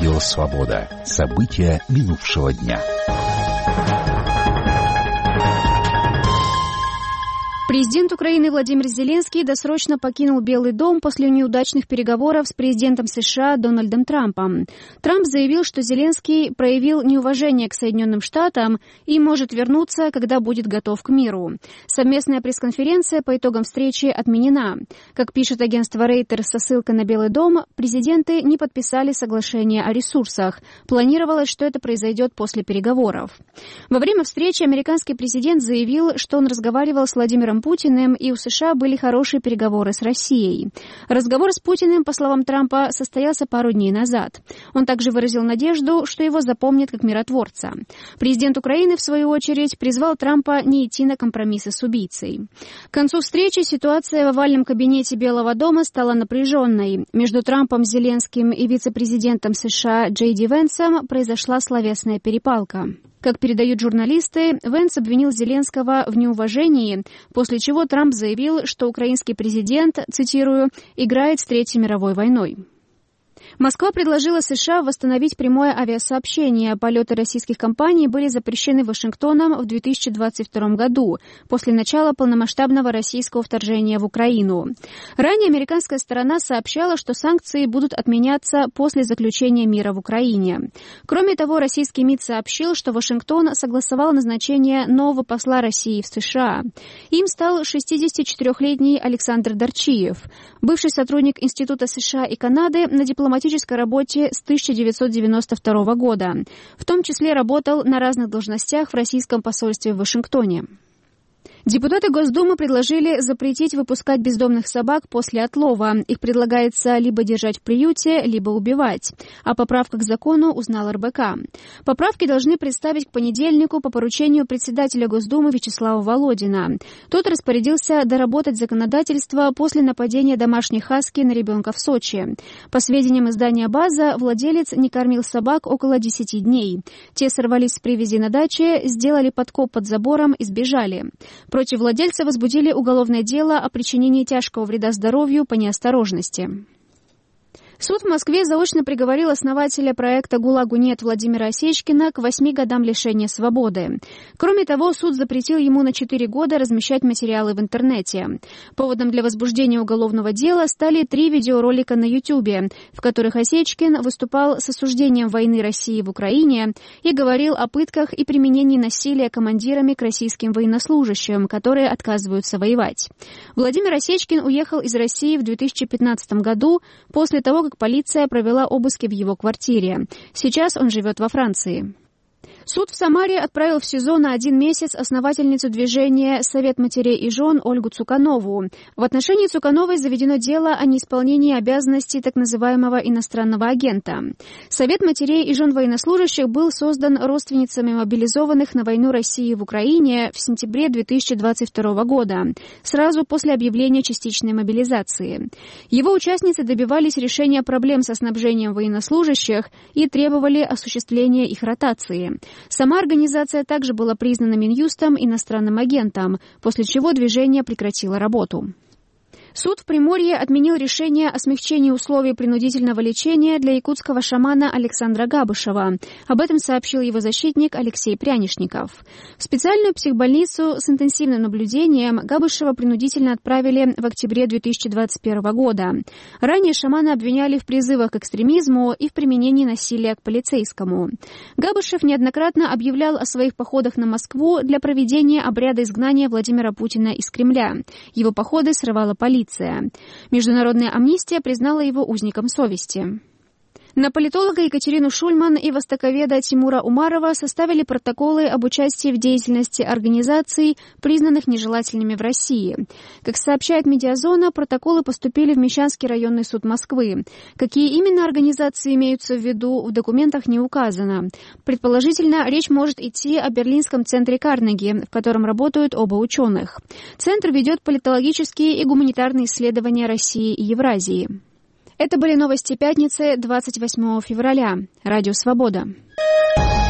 Радио «Свобода». События минувшего дня. Президент Украины Владимир Зеленский досрочно покинул Белый дом после неудачных переговоров с президентом США Дональдом Трампом. Трамп заявил, что Зеленский проявил неуважение к Соединенным Штатам и может вернуться, когда будет готов к миру. Совместная пресс-конференция по итогам встречи отменена. Как пишет агентство Reuters со ссылкой на Белый дом, президенты не подписали соглашение о ресурсах. Планировалось, что это произойдет после переговоров. Во время встречи американский президент заявил, что он разговаривал с Владимиром Путиным, и у США были хорошие переговоры с Россией. Разговор с Путиным, по словам Трампа, состоялся пару дней назад. Он также выразил надежду, что его запомнят как миротворца. Президент Украины, в свою очередь, призвал Трампа не идти на компромиссы с убийцей. К концу встречи ситуация в овальном кабинете Белого дома стала напряженной. Между Трампом, Зеленским и вице-президентом США Джей Ди Венсом произошла словесная перепалка. Как передают журналисты, Венс обвинил Зеленского в неуважении, после чего Трамп заявил, что украинский президент, цитирую, «играет с Третьей мировой войной». Москва предложила США восстановить прямое авиасообщение. Полеты российских компаний были запрещены Вашингтоном в 2022 году, после начала полномасштабного российского вторжения в Украину. Ранее американская сторона сообщала, что санкции будут отменяться после заключения мира в Украине. Кроме того, российский МИД сообщил, что Вашингтон согласовал назначение нового посла России в США. Им стал 64-летний Александр Дорчиев, бывший сотрудник Института США и Канады на дипломатической работе с 1992 года. В том числе работал на разных должностях в российском посольстве в Вашингтоне. Депутаты Госдумы предложили запретить выпускать бездомных собак после отлова. Их предлагается либо держать в приюте, либо убивать. О поправках к закону узнал РБК. Поправки должны представить к понедельнику по поручению председателя Госдумы Вячеслава Володина. Тот распорядился доработать законодательство после нападения домашних хаски на ребенка в Сочи. По сведениям издания «База», владелец не кормил собак около 10 дней. Те сорвались с привязи на даче, сделали подкоп под забором и сбежали. Против владельца возбудили уголовное дело о причинении тяжкого вреда здоровью по неосторожности. Суд в Москве заочно приговорил основателя проекта «ГУЛАГу нет» Владимира Осечкина к 8 годам лишения свободы. Кроме того, суд запретил ему на 4 года размещать материалы в интернете. Поводом для возбуждения уголовного дела стали 3 видеоролика на Ютубе, в которых Осечкин выступал с осуждением войны России в Украине и говорил о пытках и применении насилия командирами к российским военнослужащим, которые отказываются воевать. Владимир Осечкин уехал из России в 2015 году после того, как полиция провела обыски в его квартире. Сейчас он живет во Франции. Суд в Самаре отправил в СИЗО на 1 месяц основательницу движения «Совет матерей и жен» Ольгу Цуканову. В отношении Цукановой заведено дело о неисполнении обязанностей так называемого иностранного агента. Совет матерей и жен военнослужащих был создан родственницами мобилизованных на войну России в Украине в сентябре 2022 года, сразу после объявления частичной мобилизации. Его участницы добивались решения проблем со снабжением военнослужащих и требовали осуществления их ротации. Сама организация также была признана Минюстом иностранным агентом, после чего движение прекратило работу. Суд в Приморье отменил решение о смягчении условий принудительного лечения для якутского шамана Александра Габышева. Об этом сообщил его защитник Алексей Прянишников. В специальную психбольницу с интенсивным наблюдением Габышева принудительно отправили в октябре 2021 года. Ранее шамана обвиняли в призывах к экстремизму и в применении насилия к полицейскому. Габышев неоднократно объявлял о своих походах на Москву для проведения обряда изгнания Владимира Путина из Кремля. Его походы срывала полиция. Международная амнистия признала его узником совести. На политолога Екатерину Шульман и востоковеда Тимура Умарова составили протоколы об участии в деятельности организаций, признанных нежелательными в России. Как сообщает «Медиазона», протоколы поступили в Мещанский районный суд Москвы. Какие именно организации имеются в виду, в документах не указано. Предположительно, речь может идти о Берлинском центре Карнеги, в котором работают оба ученых. Центр ведет политологические и гуманитарные исследования России и Евразии. Это были новости пятницы, 28 февраля. Радио «Свобода».